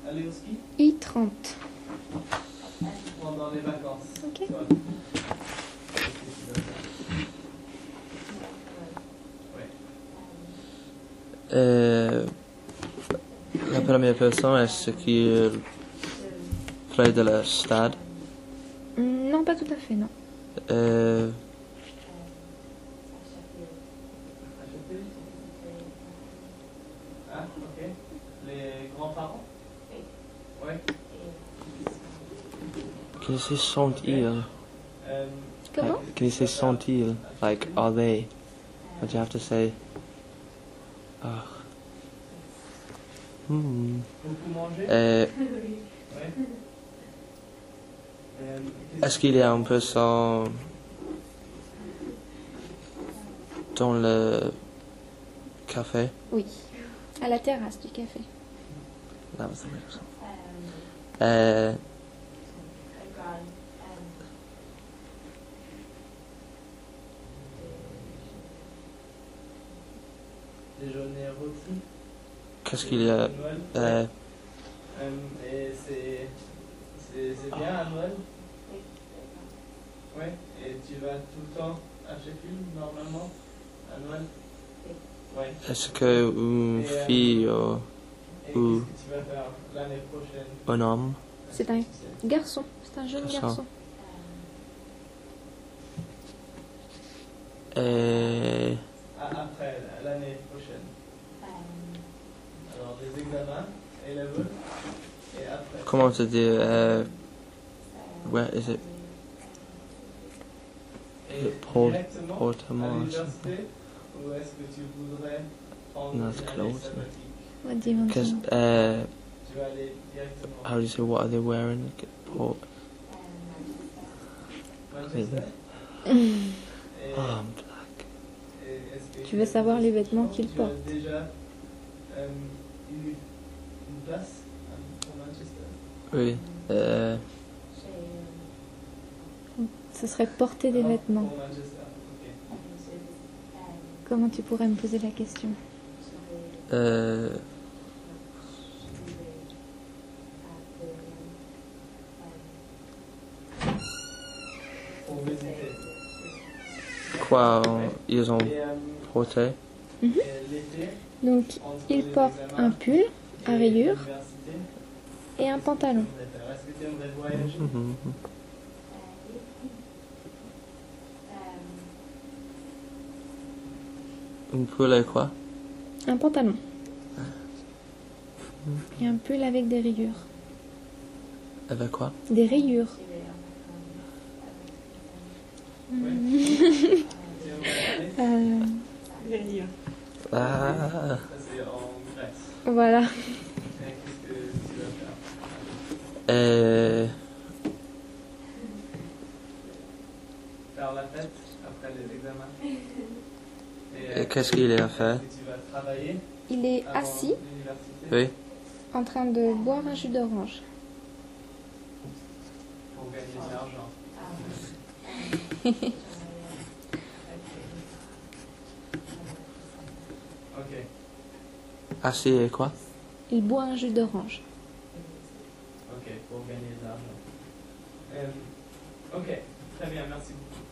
aller au ski I30. pendant les vacances. Ok. Toi, qu'est-ce que tu vas faire? Ouais. La première personne, est-ce qu'il près de la stade? Non, pas tout à fait, non. Euh, Acheter Ah, ok. Les grands-parents Ouais. Qu'est-ce qu'ils sont-ils? Comment? Qu'est-ce qu'ils sont-ils? Like, are they? What do you have to say? Ah. Beaucoup manger Euh, Ouais. Est-ce qu'il y a un person dans le café? Oui. À la terrasse du café. That was the reason. Euh, Déjeuner rôti Qu'est-ce qu'il y a? Noël. Et c'est bien à Noël Ouais. Et tu vas tout le temps à Sheffield, normalement, à Noël Ouais. Est-ce que une fille Et ou qu'est-ce que tu vas faire l'année prochaine un homme? C'est un garçon. C'est un jeune Garçon. garçon. Et Après, l'année prochaine. Alors, des examens, A-level, et après. comment te dire? Where is it? Et Port- directement à Portement. l'université, ou est-ce que tu voudrais prendre No, une it's année close. sabbatique What do you want Because to know? Tu vas aller directement how do you say, what are they wearing? Port. Manchester Mm. et, Oh, I'm black. et est-ce que Tu veux savoir les vêtements qu'il tu as porte? déjà une place pour Manchester Oui. Ce serait porter des Non, vêtements. Pour Manchester, ok. Comment tu pourrais me poser la question? Pour visiter. Quoi ils ont Et, porté? Mhm. et l'été, Donc, entre il les porte examens un pull à et rayures l'université, et un pantalon. est-ce que tu aimerais voyager Mhm. Une poule et quoi? Un pantalon. Et un pull avec des rayures. Avec quoi? Des rayures. Tu aimerais aller Ah, Ça, c'est en Grèce. Voilà. Et qu'est-ce que tu vas faire Faire la fête après les examens. et qu'est-ce qu'il a fait? Est-ce que tu vas travailler Il est avant assis l'université Oui. en train de boire un jus d'orange. pour gagner de l'argent. Ok. Assis et quoi? Il boit un jus d'orange. Ok, pour gagner de l'argent. Ok, très bien, merci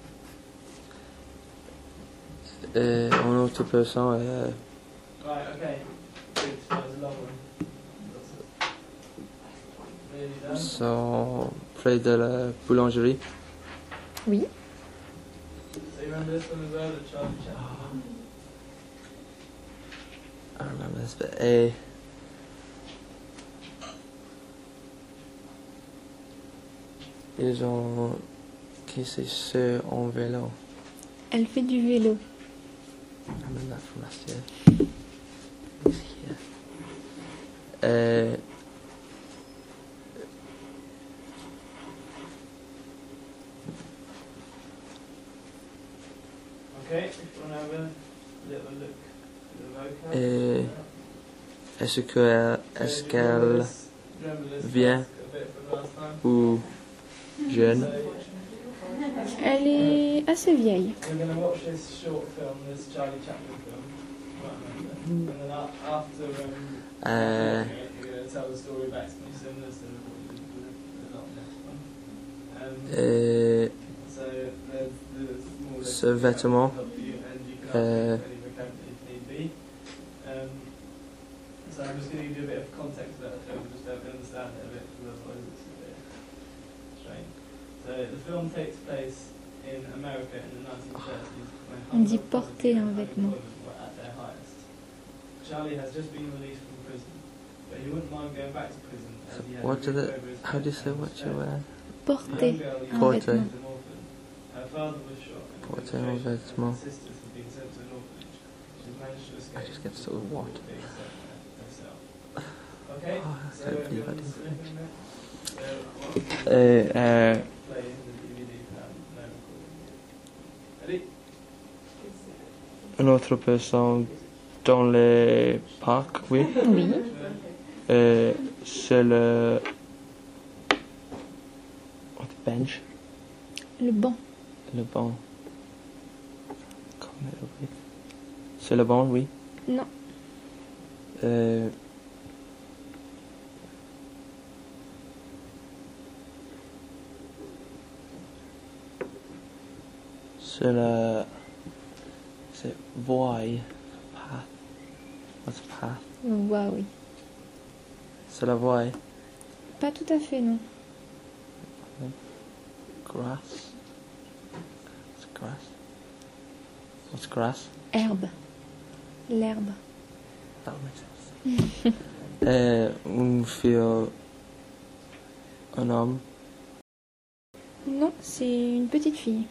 beaucoup. Et une autre personne Ouais, ok. Good, that was a long one. Really done. sont près de la boulangerie. Oui. So you remember this one as well, the Charlie Chaplin? I remember this bit. Et ils ont kissé sur en vélo. Elle fait du vélo. I remember that from last year. Yeah. Okay, if you want to have a little look at the vocab. Est-ce qu'elle vient ou jeune? Elle est assez vieille. We're going to watch this short film, this Charlie Chaplin film. And then after Euh, you're going to tell the story back to me similar to what you did with the next one. So there's more Ce vêtement. and you can ask any vocabulary if need be. So I'm just going to give you a bit of context about the film, just to help you understand it a bit, because otherwise it's a bit strange. So the film takes place in America in the 1930s. On dit porter un vêtement. Were at their highest. Charlie has just been released from prison, but he wouldn't mind going back to prison. As he had What do moved the? over his How do you say family what you instead. wear? Porter un Porter. vêtement. Her father was shot. and Porter her un vêtement. sisters had been sent to an orphanage. She's managed to escape. I just get so what? being sent there herself. Okay, Oh, I so can't believe I everyone's didn't listening there? So, play in the DVD plan, no recording. Ready? Une autre personne dans le parc, oui. Oui. C'est le bench, Le banc. le banc. Oui. C'est le banc, oui. Non. C'est la... C'est voie. Path. What's path? On voit, oui. C'est la voie. Pas tout à fait, non. Grass. What's grass? What's grass? Herbe. L'herbe. That makes sense. Une fille... Un homme. Non, c'est une petite fille.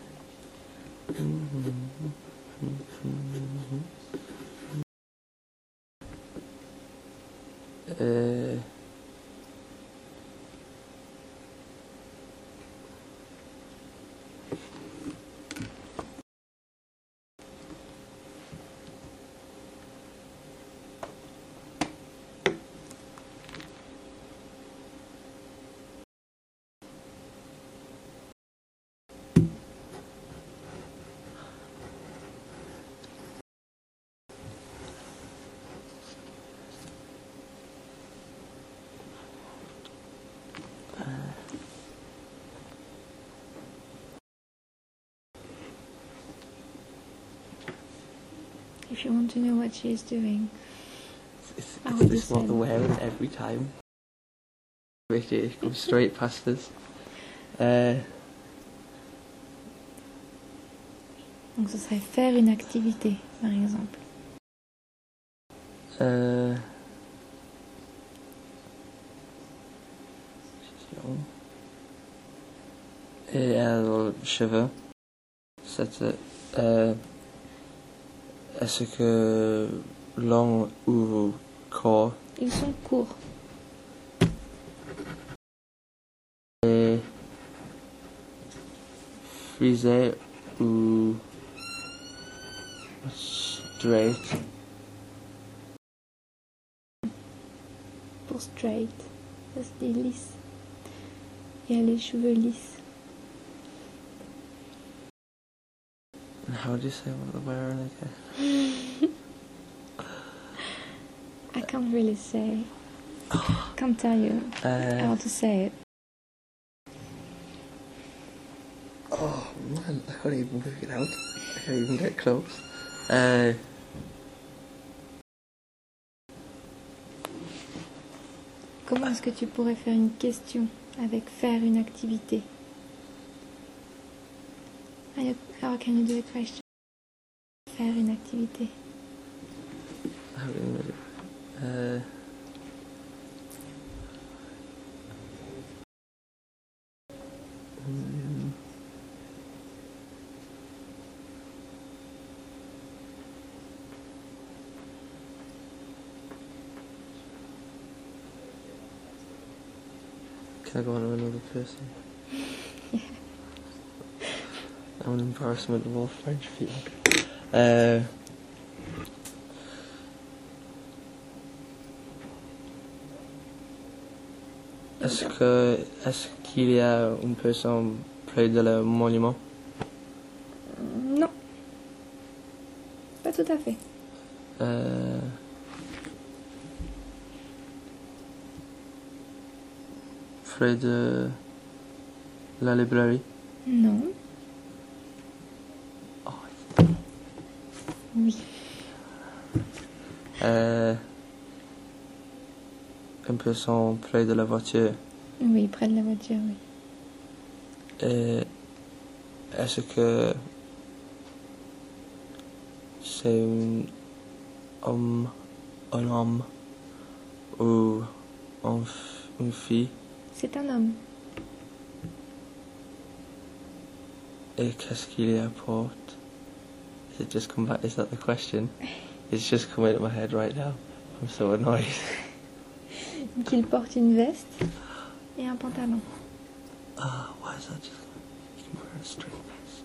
If you want to know what she is doing. Is How would you this what say they're that? wearing every time? Ricky, come straight past us. Donc ce serait faire une activité, par exemple. Et elle cheveux. C'était. Est-ce que long ou court? Ils sont courts. Et frisé ou straight? Pour straight. Ça se dit lisse. Et elle a les cheveux lisses. And how do you say what they're wearing again? I can't really say. Can't tell you how to say it. Oh man, I can't even work it out. I can't even get close. Comment est-ce que tu pourrais faire une question avec faire une activité? How can you do a question? Faire une activité. How do you do it? Can I go on to another person? Yeah. I'm an embarrassment of all French people. Est-ce qu'il y a une personne près de le monument? Non. Pas tout à fait. près de la librairie? Non. Oh. Oui. Une personne près de la voiture. Oui, près de la voiture, oui. Est-ce que c'est un homme ou une fille? C'est un homme. Et qu'est-ce qu'il apporte? Is it just come back? Is that the question? It's just come into my head right now. I'm so annoyed. Qu'il porte une veste et un pantalon. Why is that just... You can wear a straight vest.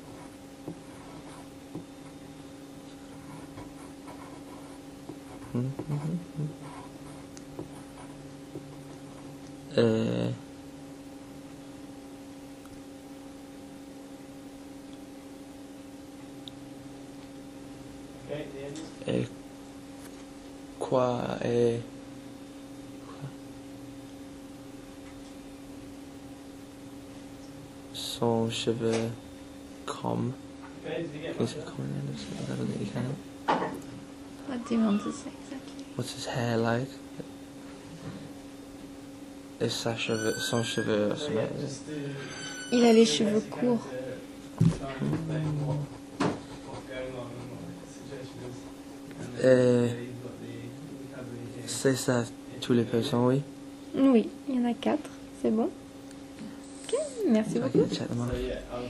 Okay, the end. Et quoi est... Son cheveu comme... Okay, did you get Can you my say comme in English? I don't think you can. What do you want to say exactly? What's his hair like? Et son cheveu or So yeah, something. just do... Il a les cheveux courts. What's going on and what the situation is. And then, yeah, you've got the vocabulary here. C'est ça, tous les personnes, oui. Oui, il y en a 4. C'est bon. Ok, merci So I beaucoup. can check them off. So yeah, I'll